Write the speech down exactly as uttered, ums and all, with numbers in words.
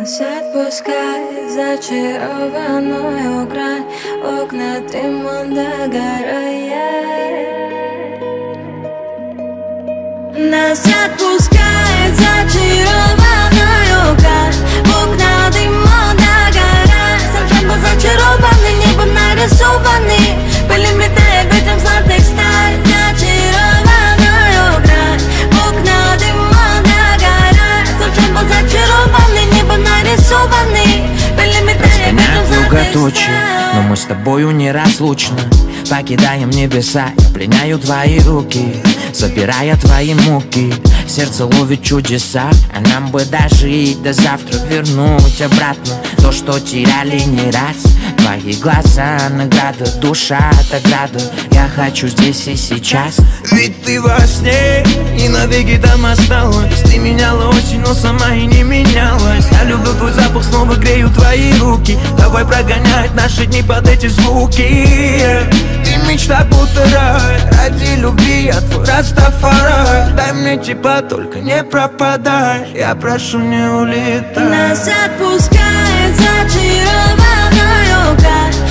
Нас отпускает зачарованную грань, окна дымом догорает. Нас отпускает зачарованную грань, окна дымом догорает. Совсем был зачарованный, небом нарисованный, были метая ветром золотых сталь. Зачарованную грань, окна дымом догорает. Совсем был зачарованный, небом нарисованный, были метая ветром золотых сталь. Но мы с тобою неразлучны. Покидаем небеса, я пленяю твои руки, забирая твои муки. Сердце ловит чудеса, а нам бы дожить до завтра, вернуть обратно то, что теряли не раз. Твои глаза, награда, душа от ограды. Я хочу здесь и сейчас. Ведь ты во сне и навеки там осталась. Ты меняла очень, но сама и не менялась. Я люблю твой запах, снова грею твои руки. Давай прогонять наши дни под эти звуки. Ты мечта будто рай, ради любви я твой Растафарай. Дай мне тепла, только не пропадай, я прошу, не улетай. Нас отпускает зачарованную грань,